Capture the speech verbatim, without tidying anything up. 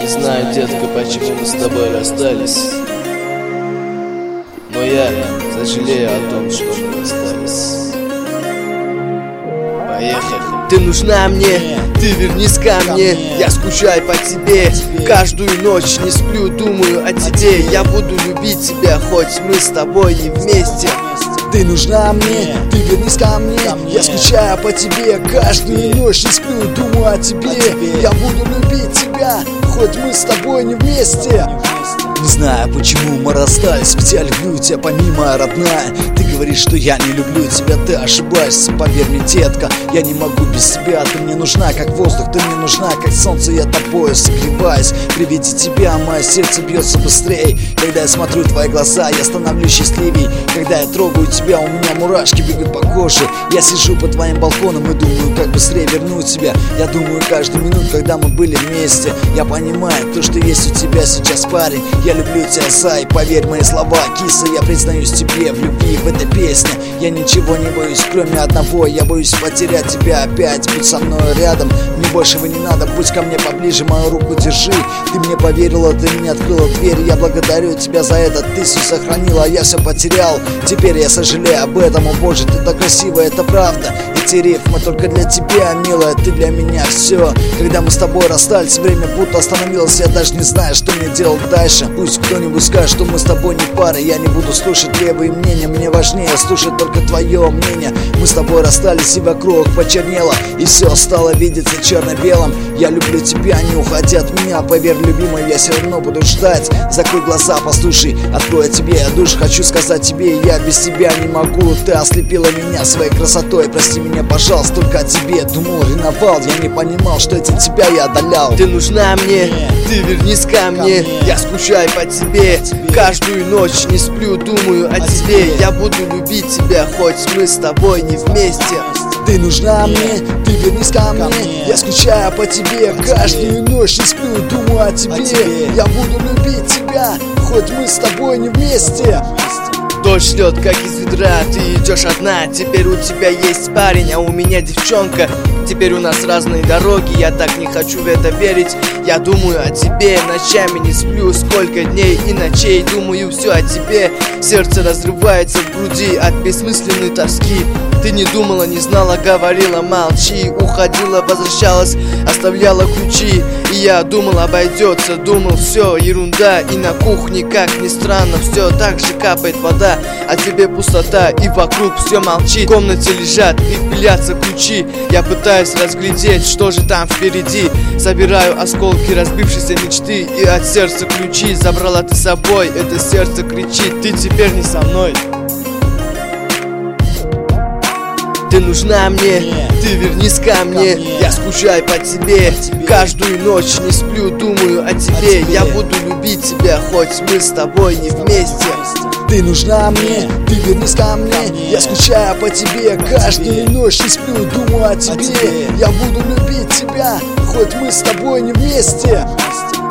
Не знаю, детка, почему мы с тобой расстались, но я сожалею о том, что мы расстались. Поехали. Ты нужна мне, ты вернись ко мне. Я скучаю по тебе, каждую ночь не сплю, думаю о тебе. Я буду любить тебя, хоть мы с тобой не вместе. Ты нужна мне, ты вернись ко мне. Я скучаю по тебе, каждую ночь не сплю, думаю о тебе. Я буду любить тебя, хоть мы с тобой не вместе. Не знаю, почему мы расстались, ведь я люблю тебя, помимо родная. Ты говоришь, что я не люблю тебя, ты ошибаешься, поверь мне, детка. Я не могу без тебя, ты мне нужна как воздух, ты мне нужна как солнце, я тобою согреваюсь. При виде тебя мое сердце бьется быстрее. Когда я смотрю в твои глаза, я становлюсь счастливей. Когда я трогаю тебя, у меня мурашки бегут по коже. Я сижу под твоим балконом и думаю, как быстрее вернуть тебя. Я думаю каждую минуту, когда мы были вместе. Я понимаю, то, что есть у тебя сейчас, парень. Я люблю тебя, зай, поверь мои слова, киса. Я признаюсь тебе в любви, в этой песне. Я ничего не боюсь, кроме одного. Я боюсь потерять тебя опять. Будь со мной рядом, мне большего не надо. Будь ко мне поближе, мою руку держи. Ты мне поверила, ты мне открыла дверь. Я благодарю тебя за это, ты все сохранила, а я все потерял. Теперь я сожалею об этом, о боже, ты так красивая, это правда. Эти рифмы только для тебя, милая, ты для меня все. Когда мы с тобой расстались, время будто остановилось. Я даже не знаю, что мне делать дальше. Пусть кто-нибудь скажет, что мы с тобой не пара. Я не буду слушать левые мнения, мне важнее слушать только твое мнение. Мы с тобой расстались, и вокруг почернело, и все стало видеться черно-белым. Я люблю тебя, не уходи от меня, поверь, любимый, я все равно буду ждать. Закрой глаза, послушай, открой тебе я душу. Хочу сказать тебе, я без тебя не могу. Ты ослепила меня своей красотой, прости меня, пожалуйста, только о тебе думал, ревновал. Я не понимал, что этим тебя я одолял. Ты нужна мне, ты вернись ко мне. Я скучаю по тебе, каждую ночь не сплю, думаю о тебе. Я буду любить тебя, хоть мы с тобой не вместе. Ты нужна мне, ты вернись ко мне. Я скучаю по тебе, каждую ночь не сплю, думаю о тебе. Я буду любить тебя, хоть мы с тобой не вместе. Дождь льет, как из ведра, ты идешь одна. Теперь у тебя есть парень, а у меня девчонка. Теперь у нас разные дороги, я так не хочу в это верить. Я думаю о тебе, ночами не сплю. Сколько дней и ночей думаю все о тебе. Сердце разрывается в груди от бессмысленной тоски. Ты не думала, не знала, говорила, молчи. Уходила, возвращалась, оставляла ключи. И я думал, обойдется, думал, все ерунда. И на кухне, как ни странно, все так же капает вода. А тебе пустота, и вокруг все молчит. В комнате лежат и пылятся ключи. Я пытаюсь разглядеть, что же там впереди. Собираю осколки разбившейся мечты, и от сердца ключи забрала ты с собой. Это сердце кричит, ты теперь не со мной. Ты нужна мне, ты вернись ко мне. Я скучаю по тебе, каждую ночь не сплю, думаю о тебе. Я буду любить тебя, хоть мы с тобой не вместе. Ты нужна мне, ты вернись ко мне. Я скучаю по тебе, каждую ночь не сплю, думаю о тебе. Я буду любить тебя, хоть мы с тобой не вместе.